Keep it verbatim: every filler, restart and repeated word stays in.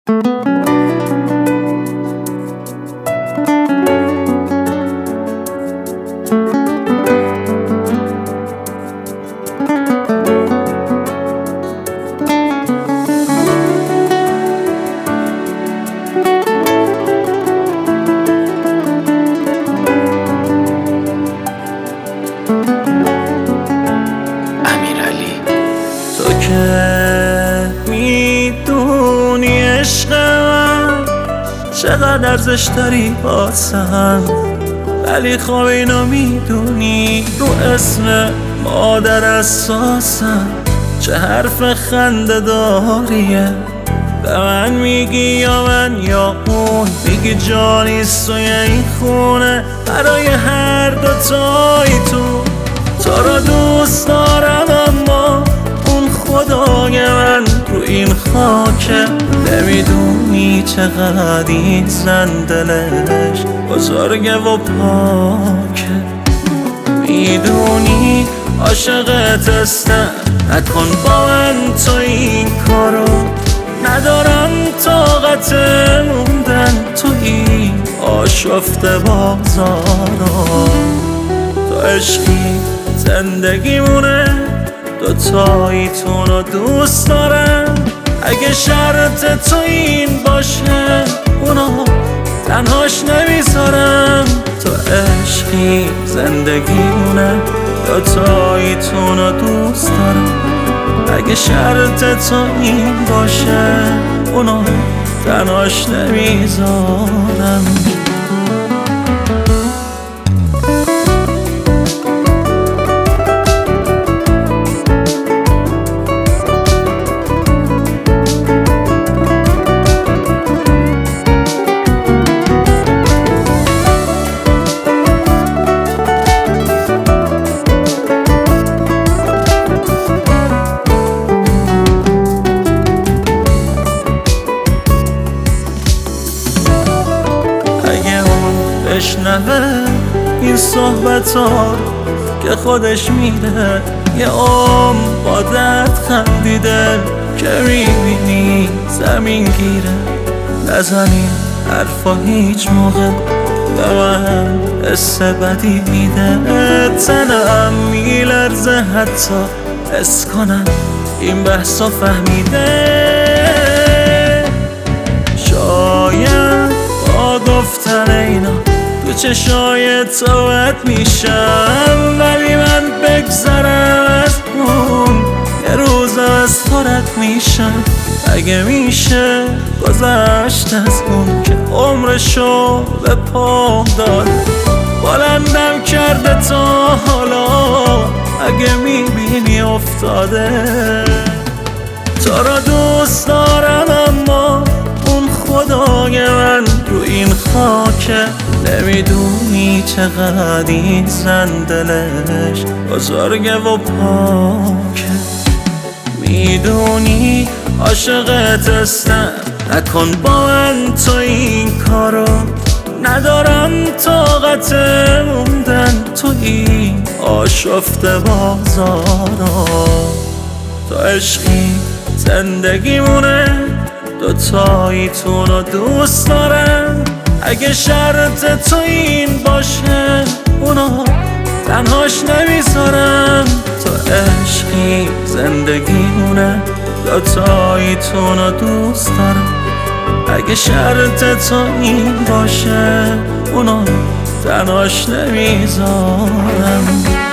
میدونی عشق من چقدر ارزش داری واسم، ولی خب اینو میدونی رو اسم مادر اساسم چه حرف خنده داریه. به من میگی یا من یا اون، میگی جانیست توی این خونه برای هر دوتای تو. تو رو دوست دارم اما اون خدای من رو این خاکه. نمیدونی چقدر این زن دلش بزرگه و پاکه. میدونی عاشقت هستم، نکن با من تو این کارو. ندارم طاقت موندن تو این آشفته بازارو. تو عشقی زندگیمونه، دوتاییتون رو دوست دارم. اگه شرط تو این باشه اونو تنهاش نمیذارم. تو عشقی زندگیمونه، دوتاییتون رو دوست دارم. اگه شرط تو این باشه اونو تنهاش نمیذارم. بشنوه این صحبت ها که خودش میره یه عمر با درد خندیده، که میبینی زمین گیره. نزنی حرفا هیچ موقع به من حس بدی میده. تنم میلرزه حتی حس کنم این بحثا فهمیده. شاید با گفتن اینا تو چشای توت میشم، ولی من بگذرم از اون یه روز از تو رد میشم. اگه میشه گذشت از اون که عمرشو به پام داد، بلندم کرده تا حالا. اگه میبینی افتاده تو رو دوست دارم اما اون خدای من رو این خاکه. نمیدونی چقدر این زن دلش بزرگه و پاکه. میدونی عاشقت هستم، نکن با من تو این کارو. ندارم طاقت موندن تو این آشفته بازارو. تو عشقی زندگیمونه، دوتاییتون رو دوست دارم. اگه شرط تو این باشه اونو تنهاش نمیذارم. تو عشقی زندگیمونه، دوتاییتون رو دوست دارم. اگه شرط تو این باشه اونو تنهاش نمیذارم.